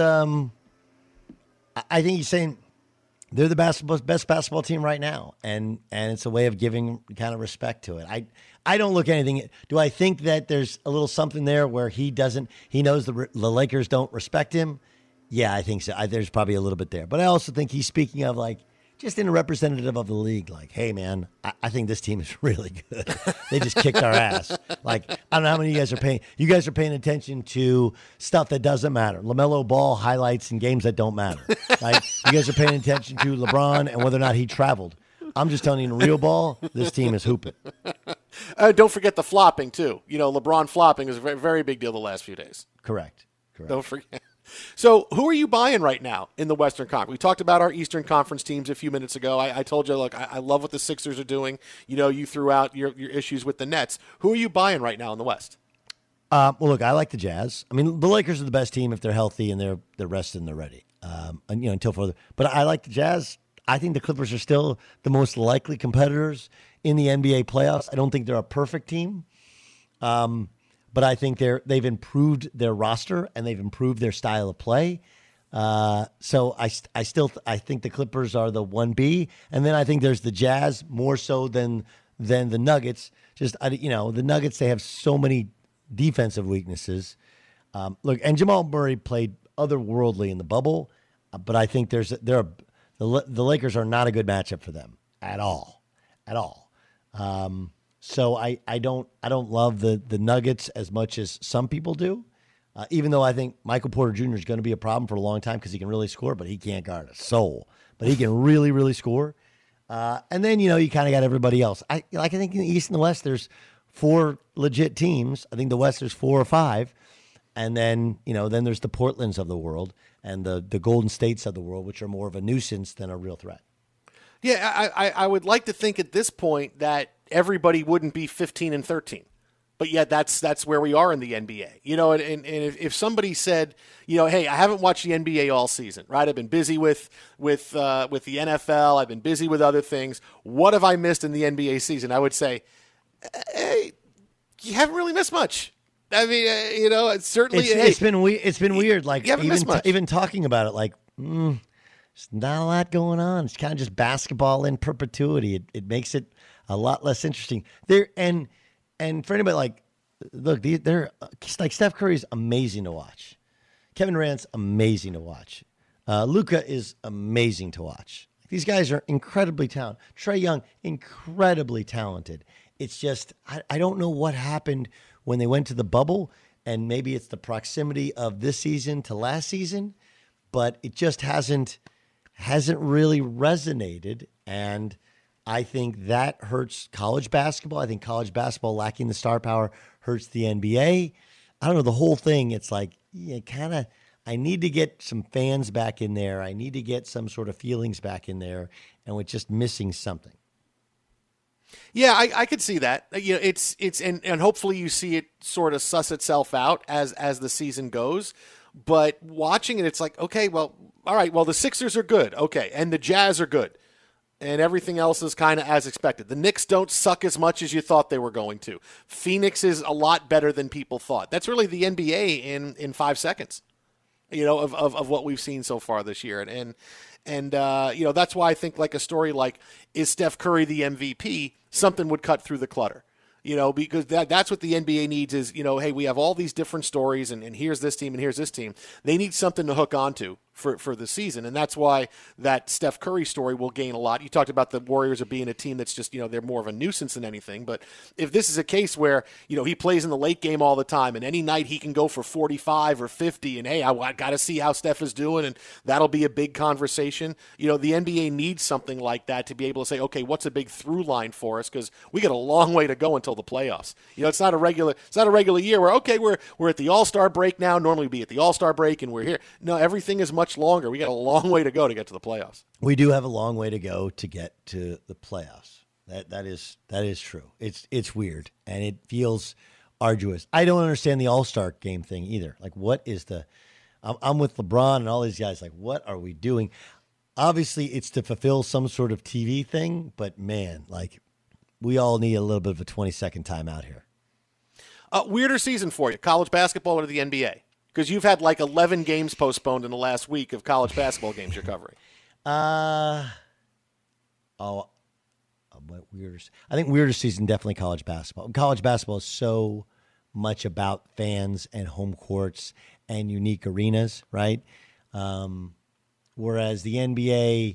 saying they're the best basketball team right now, and it's a way of giving kind of respect to it. I don't look at anything. Do I think that there's a little something there where he knows the Lakers don't respect him? Yeah, I think so. There's probably a little bit there. But I also think he's speaking of just in a representative of the league, hey, man, I think this team is really good. They just kicked our ass. I don't know how many of you guys are paying. You guys are paying attention to stuff that doesn't matter. LaMelo Ball highlights in games that don't matter. You guys are paying attention to LeBron and whether or not he traveled. I'm just telling you, in real ball, this team is hooping. Don't forget the flopping, too. LeBron flopping is a very, very big deal the last few days. Correct. Don't forget. So who are you buying right now in the Western Conference? We talked about our Eastern Conference teams a few minutes ago. I told you, look, I love what the Sixers are doing. You threw out your issues with the Nets. Who are you buying right now in the West? Well, look, I like the Jazz. I mean, the Lakers are the best team if they're healthy and they're rested and they're ready. Until further. But I like the Jazz. I think the Clippers are still the most likely competitors in the NBA playoffs. I don't think they're a perfect team. But I think they've improved their roster and they've improved their style of play. So I think the Clippers are the 1B, and then I think there's the Jazz more so than the Nuggets. The Nuggets, they have so many defensive weaknesses. Look, and Jamal Murray played otherworldly in the bubble, but I think the Lakers are not a good matchup for them at all. So I don't love the Nuggets as much as some people do, even though I think Michael Porter Jr. is going to be a problem for a long time because he can really score, but he can't guard a soul. But he can really, really score. And then, you kind of got everybody else. I think in the East and the West, there's 4 legit teams. I think the West, there's 4 or 5. And then, then there's the Portlands of the world and the Golden States of the world, which are more of a nuisance than a real threat. Yeah, I would like to think at this point that everybody wouldn't be 15-13, but yet that's where we are in the NBA. And if somebody said, hey, I haven't watched the NBA all season, right? I've been busy with the NFL. I've been busy with other things. What have I missed in the NBA season? I would say, hey, you haven't really missed much. I mean, it's certainly it's been weird. Even talking about it, there's not a lot going on. It's kind of just basketball in perpetuity. It makes it a lot less interesting. And for anybody look, they're Steph Curry's amazing to watch. Kevin Durant's amazing to watch. Luka is amazing to watch. These guys are incredibly talented. Trae Young, incredibly talented. It's just I don't know what happened when they went to the bubble, and maybe it's the proximity of this season to last season, but it just hasn't really resonated, and I think that hurts college basketball. I think college basketball lacking the star power hurts the NBA. I don't know, the whole thing, it's I need to get some fans back in there. I need to get some sort of feelings back in there, and we're just missing something. Yeah, I could see that. It's and hopefully you see it sort of suss itself out as the season goes. But watching it, it's okay, well, all right, well, the Sixers are good, okay, and the Jazz are good, and everything else is kind of as expected. The Knicks don't suck as much as you thought they were going to. Phoenix is a lot better than people thought. That's really the NBA in 5 seconds, of what we've seen so far this year. And that's why I think a story like, is Steph Curry the MVP, something would cut through the clutter. because that's what the NBA needs is, hey, we have all these different stories, and here's this team, and here's this team. They need something to hook onto for the season, and that's why that Steph Curry story will gain a lot. You talked about the Warriors of being a team that's just, they're more of a nuisance than anything, but if this is a case where, he plays in the late game all the time, and any night he can go for 45 or 50, and hey, I got to see how Steph is doing, and that'll be a big conversation. The NBA needs something like that to be able to say, okay, what's a big through line for us, because we got a long way to go until the playoffs. It's not a regular year where, okay, we're at the All-Star break now. Normally we'd be at the All-Star break and we're here. No, everything is much longer. We got a long way to go to get to the playoffs. We do have a long way to go to get to the playoffs. That is true. It's weird and it feels arduous. I don't understand the All-Star game thing either. Like, what is I'm with LeBron and all these guys. Like, what are we doing? Obviously, it's to fulfill some sort of TV thing, but man, like, we all need a little bit of a 20-second timeout here. Weirder season for you, college basketball or the NBA? Because you've had like 11 games postponed in the last week of college basketball games you're covering. What weirder? I think weirder season, definitely college basketball. College basketball is so much about fans and home courts and unique arenas, right? Whereas the NBA,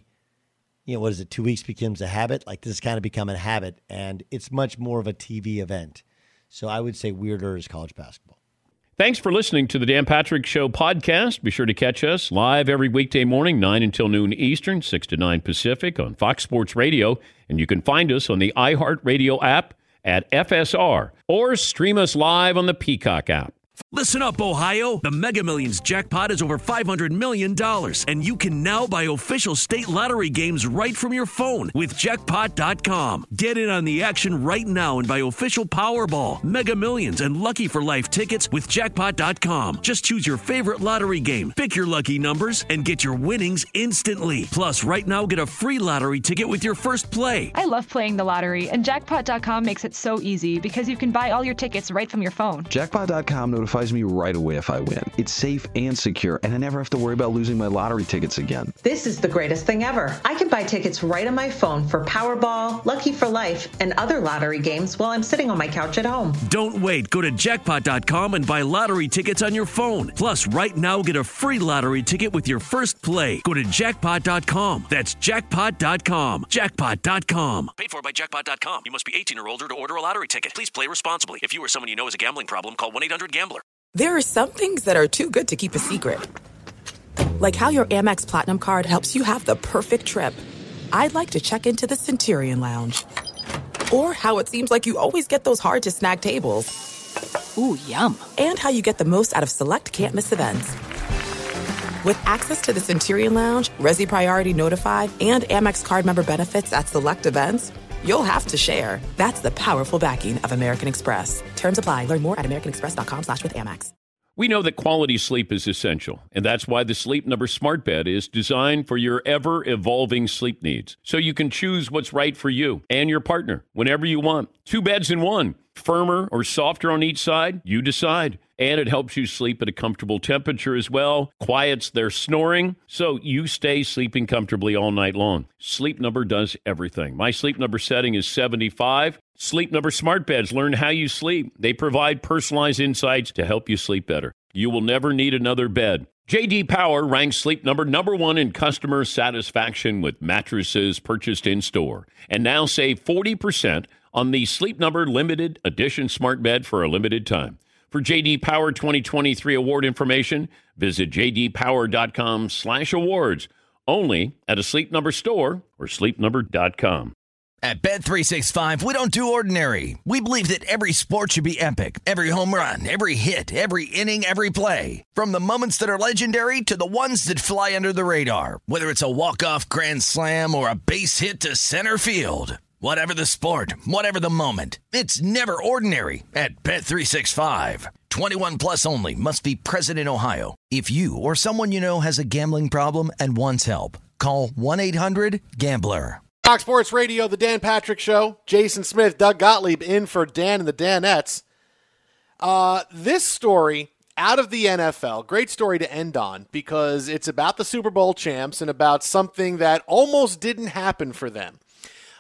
2 weeks becomes a habit. Like, this has kind of become a habit, and it's much more of a TV event. So I would say weirder is college basketball. Thanks for listening to the Dan Patrick Show podcast. Be sure to catch us live every weekday morning, 9 until noon Eastern, 6 to 9 Pacific on Fox Sports Radio. And you can find us on the iHeartRadio app at FSR or stream us live on the Peacock app. Listen up, Ohio. The Mega Millions jackpot is over $500 million, and you can now buy official state lottery games right from your phone with Jackpot.com. Get in on the action right now and buy official Powerball, Mega Millions, and Lucky for Life tickets with Jackpot.com. Just choose your favorite lottery game, pick your lucky numbers, and get your winnings instantly. Plus, right now, get a free lottery ticket with your first play. I love playing the lottery, and Jackpot.com makes it so easy because you can buy all your tickets right from your phone. Jackpot.com notifies me right away if I win. It's safe and secure, and I never have to worry about losing my lottery tickets again. This is the greatest thing ever. I can buy tickets right on my phone for Powerball, Lucky for Life, and other lottery games while I'm sitting on my couch at home. Don't wait. Go to Jackpot.com and buy lottery tickets on your phone. Plus, right now, get a free lottery ticket with your first play. Go to Jackpot.com. That's Jackpot.com. Jackpot.com. Paid for by Jackpot.com. You must be 18 or older to order a lottery ticket. Please play responsibly. If you or someone you know has a gambling problem, call 1-800-GAMBLER. There are some things that are too good to keep a secret. Like how your Amex Platinum card helps you have the perfect trip. I'd like to check into the Centurion Lounge. Or how it seems like you always get those hard-to-snag tables. Ooh, yum. And how you get the most out of select can't-miss events. With access to the Centurion Lounge, Resi Priority Notified, and Amex card member benefits at select events, you'll have to share. That's the powerful backing of American Express. Terms apply. Learn more at americanexpress.com/withAmex. We know that quality sleep is essential, and that's why the Sleep Number Smart Bed is designed for your ever-evolving sleep needs, so you can choose what's right for you and your partner whenever you want. 2 beds in one. Firmer or softer on each side, you decide. And it helps you sleep at a comfortable temperature as well, quiets their snoring, so you stay sleeping comfortably all night long. Sleep Number does everything. My Sleep Number setting is 75. Sleep Number Smart Beds learn how you sleep. They provide personalized insights to help you sleep better. You will never need another bed. J.D. Power ranks Sleep Number #1 in customer satisfaction with mattresses purchased in-store. And now save 40% on the Sleep Number Limited Edition Smart Bed for a limited time. For J.D. Power 2023 award information, visit jdpower.com/awards. Only at a Sleep Number store or sleepnumber.com. At Bet365, we don't do ordinary. We believe that every sport should be epic. Every home run, every hit, every inning, every play. From the moments that are legendary to the ones that fly under the radar. Whether it's a walk-off grand slam or a base hit to center field. Whatever the sport, whatever the moment, it's never ordinary at Bet365. 21 plus only. Must be present in Ohio. If you or someone you know has a gambling problem and wants help, call 1-800-GAMBLER. Fox Sports Radio, the Dan Patrick Show. Jason Smith, Doug Gottlieb in for Dan and the Danettes. This story out of the NFL, great story to end on because it's about the Super Bowl champs and about something that almost didn't happen for them.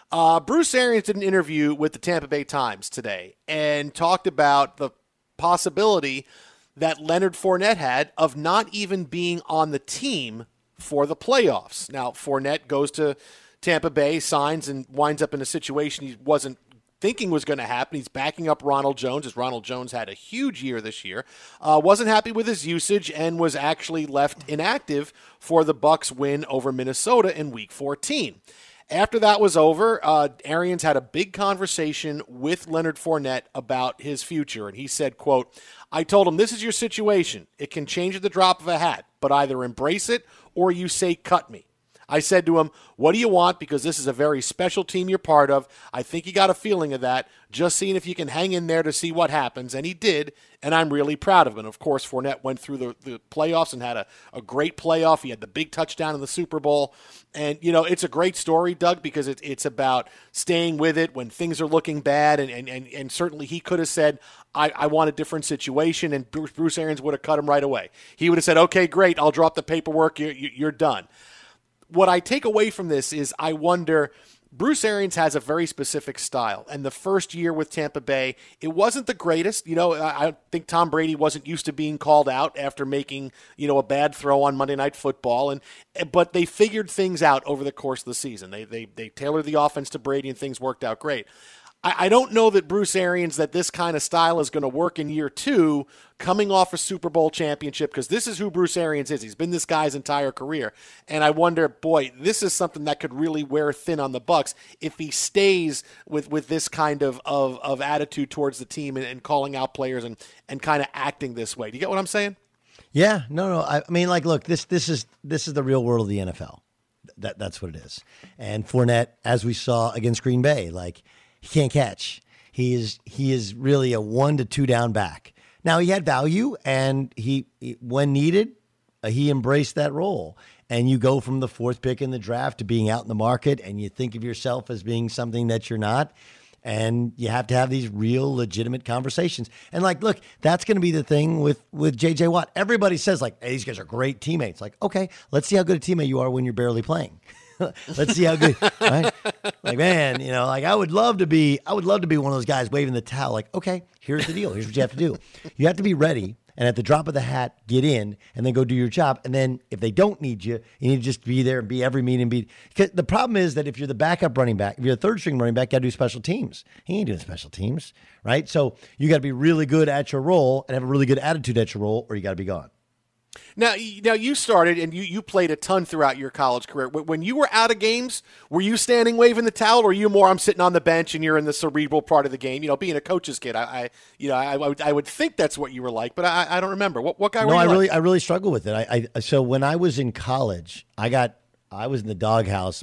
Bruce Arians did an interview with the Tampa Bay Times today and talked about the possibility that Leonard Fournette had of not even being on the team for the playoffs. Now, Fournette goes to Tampa Bay, signs, and winds up in a situation he wasn't thinking was going to happen. He's backing up Ronald Jones, as Ronald Jones had a huge year this year. Wasn't happy with his usage and was actually left inactive for the Bucs win over Minnesota in Week 14. After that was over, Arians had a big conversation with Leonard Fournette about his future, and he said, quote, "I told him, this is your situation. It can change at the drop of a hat, but either embrace it or you say cut me. I said to him, what do you want? Because this is a very special team you're part of. I think you got a feeling of that. Just seeing if you can hang in there to see what happens. And he did, and I'm really proud of him. And of course, Fournette went through the playoffs and had a great playoff. He had the big touchdown in the Super Bowl. And, you know, it's a great story, Doug, because it's about staying with it when things are looking bad. And certainly he could have said, I want a different situation, and Bruce Arians would have cut him right away. He would have said, okay, great, I'll drop the paperwork, you're done. What I take away from this is I wonder, Bruce Arians has a very specific style, and the first year with Tampa Bay, it wasn't the greatest. You know, I think Tom Brady wasn't used to being called out after making, you know, a bad throw on Monday Night Football, but they figured things out over the course of the season. They tailored the offense to Brady, and things worked out great. I don't know that Bruce Arians, that this kind of style is going to work in year two, coming off a Super Bowl championship, because this is who Bruce Arians is. He's been this guy's entire career. And I wonder, boy, this is something that could really wear thin on the Bucs if he stays with this kind of attitude towards the team and calling out players and kind of acting this way. Do you get what I'm saying? Yeah, no. I mean, like, look, this is the real world of the NFL. That's what it is. And Fournette, as we saw against Green Bay, like, he can't catch. He is really a 1 to 2 down back. Now, he had value, and he when needed, he embraced that role. And you go from the 4th pick in the draft to being out in the market, and you think of yourself as being something that you're not. And you have to have these real legitimate conversations. And, like, look, that's going to be the thing with J.J. Watt. Everybody says, like, hey, these guys are great teammates. Like, okay, let's see how good a teammate you are when you're barely playing. Let's see how good, right? Like, man, you know, like I would love to be one of those guys waving the towel. Like, okay, here's the deal. Here's what you have to do. You have to be ready, and at the drop of the hat, get in, and then go do your job. And then if they don't need you, you need to just be there and be every meeting. Because the problem is that if you're the backup running back, if you're the third string running back, you got to do special teams. He ain't doing special teams, right? So you got to be really good at your role and have a really good attitude at your role, or you got to be gone. Now you started and you played a ton throughout your college career. When you were out of games, were you standing waving the towel, or were you more, I'm sitting on the bench and you're in the cerebral part of the game? You know, being a coach's kid, I would think that's what you were like, but I don't remember. What guy were you? No, I really struggle with it. So when I was in college, I was in the doghouse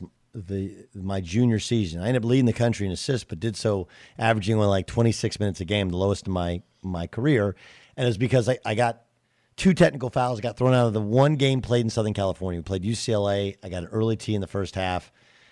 my junior season. I ended up leading the country in assists, but did so averaging only like 26 minutes a game, the lowest in my career, and it was because I got 2 technical fouls. I got thrown out of the one game played in Southern California. We played UCLA. I got an early tee in the first half.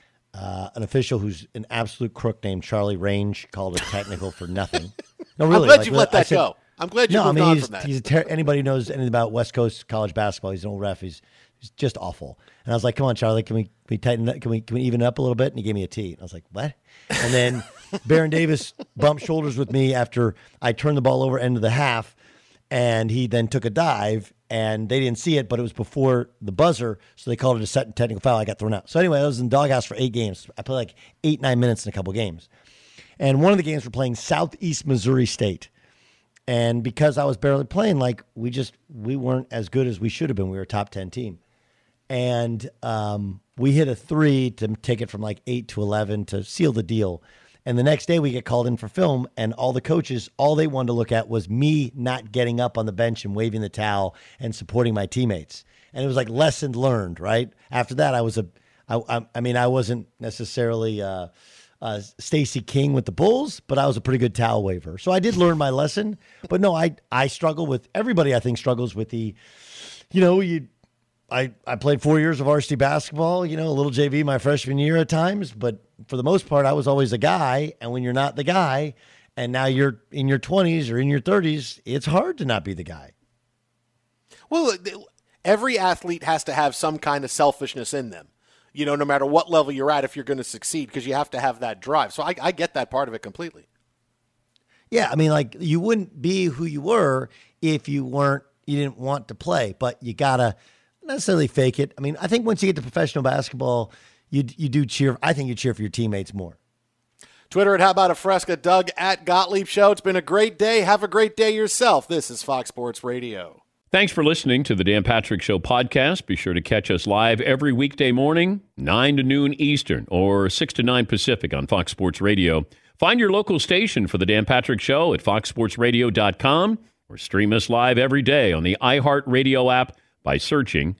An official who's an absolute crook named Charlie Range called a technical for nothing. No, really. I'm glad you let that go. I'm glad you moved on from that. Anybody who knows anything about West Coast college basketball, he's an old ref. He's just awful. And I was like, come on, Charlie, can we tighten up? Can we even it up a little bit? And he gave me a tee. I was like, what? And then Baron Davis bumped shoulders with me after I turned the ball over end of the half. And he then took a dive, and they didn't see it, but it was before the buzzer, so they called it a set technical foul. I got thrown out. So anyway, I was in the doghouse for 8 games. I played like 8-9 minutes in a couple games. And one of the games we're playing Southeast Missouri State. And because I was barely playing, like we weren't as good as we should have been. We were a top 10 team. And we hit a 3 to take it from like 8 to 11 to seal the deal. And the next day we get called in for film, and all the coaches, all they wanted to look at was me not getting up on the bench and waving the towel and supporting my teammates. And it was like lesson learned, right? After that, I wasn't necessarily Stacey King with the Bulls, but I was a pretty good towel waver. So I did learn my lesson. But no, I struggle with, everybody I think struggles with the, I played 4 years of varsity basketball, a little JV my freshman year at times, but for the most part, I was always a guy. And when you're not the guy, and now you're in your 20s or in your 30s, it's hard to not be the guy. Well, every athlete has to have some kind of selfishness in them. no matter what level you're at if you're going to succeed, because you have to have that drive. So I get that part of it completely. Yeah, I mean, like, you wouldn't be who you were if you didn't want to play, but you gotta not necessarily fake it. I mean, I think once you get to professional basketball, you do cheer. I think you cheer for your teammates more. Twitter at How About a Fresca, Doug at Gottlieb Show. It's been a great day. Have a great day yourself. This is Fox Sports Radio. Thanks for listening to the Dan Patrick Show podcast. Be sure to catch us live every weekday morning, 9 to noon Eastern or 6 to 9 Pacific on Fox Sports Radio. Find your local station for the Dan Patrick Show at foxsportsradio.com or stream us live every day on the iHeartRadio app by searching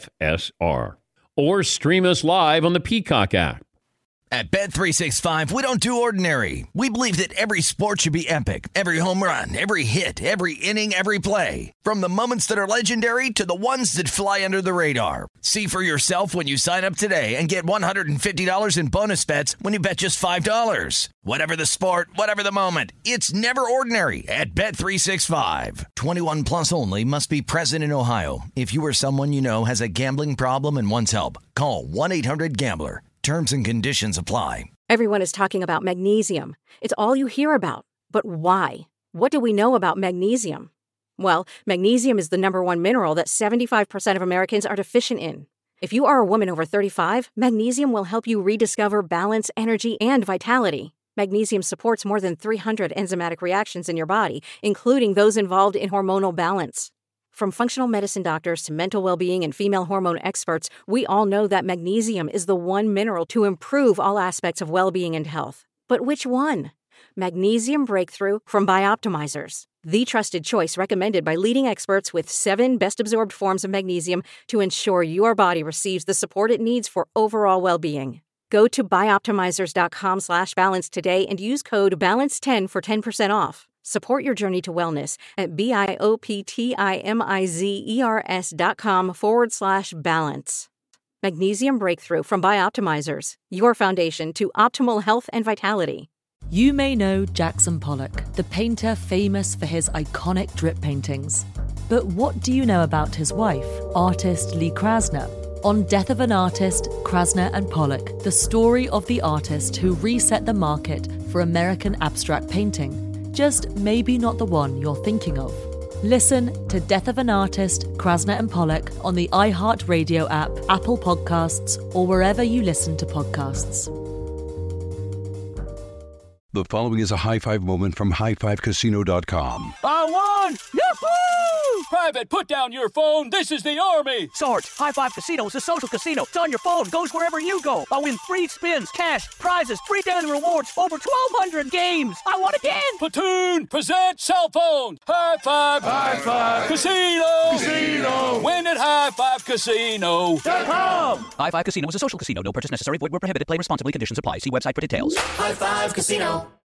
FSR. Or stream us live on the Peacock app. At Bet365, we don't do ordinary. We believe that every sport should be epic. Every home run, every hit, every inning, every play. From the moments that are legendary to the ones that fly under the radar. See for yourself when you sign up today and get $150 in bonus bets when you bet just $5. Whatever the sport, whatever the moment, it's never ordinary at Bet365. 21 plus only. Must be present in Ohio. If you or someone you know has a gambling problem and wants help, call 1-800-GAMBLER. Terms and conditions apply. Everyone is talking about magnesium. It's all you hear about. But why? What do we know about magnesium? Well, magnesium is the number one mineral that 75% of Americans are deficient in. If you are a woman over 35, magnesium will help you rediscover balance, energy, and vitality. Magnesium supports more than 300 enzymatic reactions in your body, including those involved in hormonal balance. From functional medicine doctors to mental well-being and female hormone experts, we all know that magnesium is the one mineral to improve all aspects of well-being and health. But which one? Magnesium Breakthrough from Bioptimizers, the trusted choice recommended by leading experts with 7 best-absorbed forms of magnesium to ensure your body receives the support it needs for overall well-being. Go to bioptimizers.com/balance today and use code BALANCE10 for 10% off. Support your journey to wellness at bioptimizers.com/balance. Magnesium Breakthrough from Bioptimizers, your foundation to optimal health and vitality. You may know Jackson Pollock, the painter famous for his iconic drip paintings. But what do you know about his wife, artist Lee Krasner? On Death of an Artist, Krasner and Pollock, the story of the artist who reset the market for American abstract painting. Just maybe not the one you're thinking of. Listen to Death of an Artist, Krasner and Pollock on the iHeartRadio app, Apple Podcasts, or wherever you listen to podcasts. The following is a high-five moment from highfivecasino.com. I won! Yahoo! Private, put down your phone. This is the Army. Sarge, High Five Casino is a social casino. It's on your phone. Goes wherever you go. I win free spins, cash, prizes, free daily rewards, over 1,200 games. I won again. Platoon, present cell phone. High Five. High Five. Casino. Casino. Win at highfivecasino.com. High Five Casino is a social casino. No purchase necessary. Void where prohibited. Play responsibly. Conditions apply. See website for details. High Five Casino.